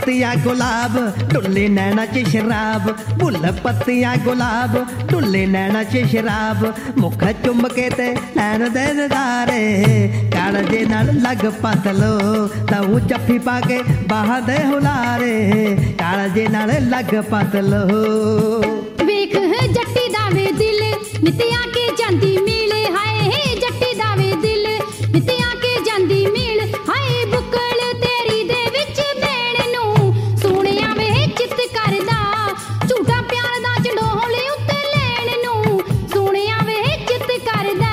पत्तियां गुलाब डुल्ले नैना च शराब, फुल पत्तियां गुलाब डुल्ले नैना च शराब, मुख चुम के ते नैन दे नज़ारे, कालजे नाल लग पतलो तू जफ्फी पा के बाह दे हुलारे, कालजे नाल लग पतलो। वेख जट्टी दावे दिल नित्या के जांदी मील, हाय जट्टी दावे दिल नित्या के जांदी मील, हाय बुकल तेरी दे विच बैण नूं सोहणिया वे चित करदा, झूठा प्यार दा चंडोले उत्ते लैण नूं सोहणिया वे चित करदा।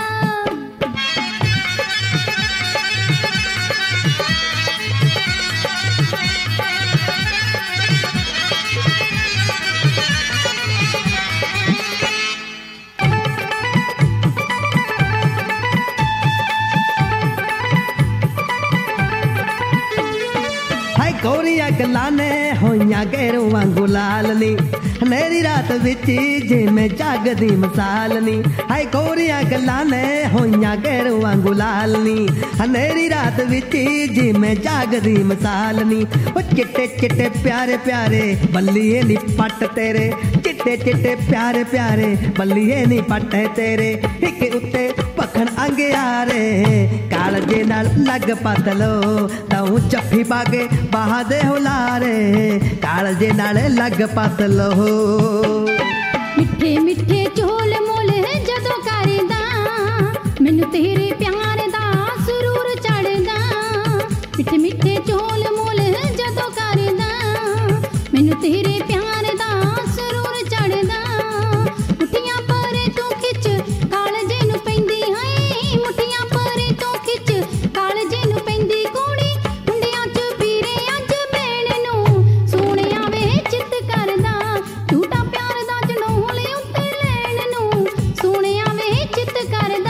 गोरिया गल्लां ने होइयां गैरों वांगू लाल नी, हनेरी रात विच जिवें जागदी मिसाल नी, हाय गोरिया गल्लां ने होइयां गैरों वांगू लाल नी, हनेरी रात विच जिवें जागदी मिसाल नी। ओ चिट्टे चिट्टे प्यारे प्यारे बल्लिए नी पट तेरे, चिट्टे चिट्टे प्यारे प्यारे बल्लिए नी पट तेरे, हिक उत्ते पखन अंगियारे, कालजे नाल लग पतलो तू जफ्फी पा के बाह दे हुलारे, कालजे नाल लग पतलो। मिठे मिठे चोल मोल जदों करदा मैनू तेरे प्यार दा सुरूर चढ़दा, मिठे मिठे चोल मोल जदों करदा मैनू तेरे प्यार दा सुरूर चढ़दा, मुठियां पर तू खिच कालजे नूं पैंदी, हाय मुठियां पर तू खिच कालजे नूं पैंदी, कुड़ी मुंडियां च पीरे अज बैण नूं सोहणिया वे चित करदा, झूठा प्यार दा चंडोले उत्ते लैण नूं सोहणिया वे चित करदा।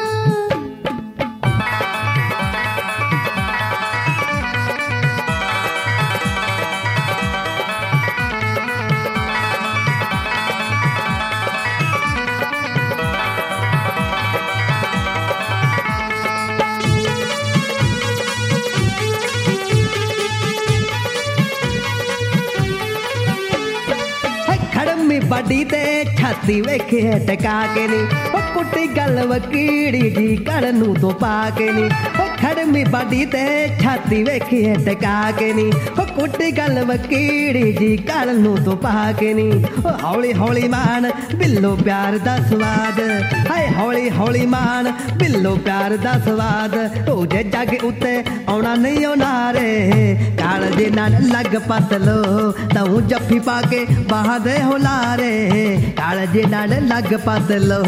खड़मी बड़ी ते छाती वेखे टका के नी, ओ कुटी गल वकीड़ी जी कड़ नूं तो पा के नी, ओ खड़मी बड़ी ते छाती वेखे टका के नी, ओ कुटी गल वकीड़ी जी कड़ नूं तो पा के नी, ओ हौली हौली मान बिल्लो प्यार दा स्वाद, हाय हौली हौली मान बिल्लो प्यार दा स्वाद, ओ जे जग उत्ते आउणा नहीं आउणा रे, कालजे नाल लग पतलो तू जफ्फी पा के बाह दे हुलारे, कालजे नाल लग पतलो।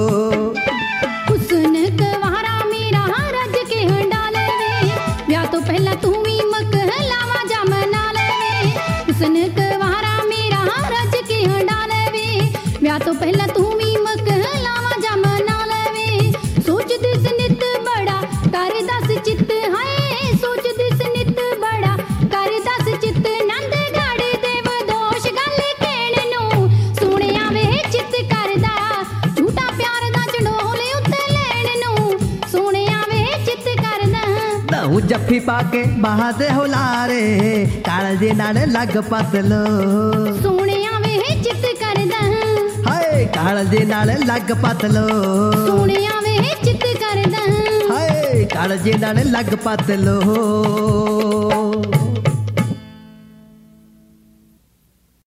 हुस्न गवारा मेरा रज के हंडाले वे, ब्याह तो पहला तू भी मकहलावा जमना ले, हुस्न गवारा मेरा रज के हंडाले वे, ब्याह तो पहला तू भी मकहलावा जमना ले, सोच दिस नित बड़ा कर दस चित, हाय सोच दिस नित बड़ा कर दस चित, नंद गाड़े देव दोष गल कहण नूं सोहणिया वे चित करदा, झूठा प्यार दा चंडोले उत्ते लैण नूं सोहणिया वे चित करदा। तू जफ्फी पा के बाह दे हुलारे, कालजे नाल लग पतलो सोहणिया वे चित करदा, हाय कालजे नाल लग पतलो, सोहणिया वे चित करदा, हाय कालजे नाल लग पतलो।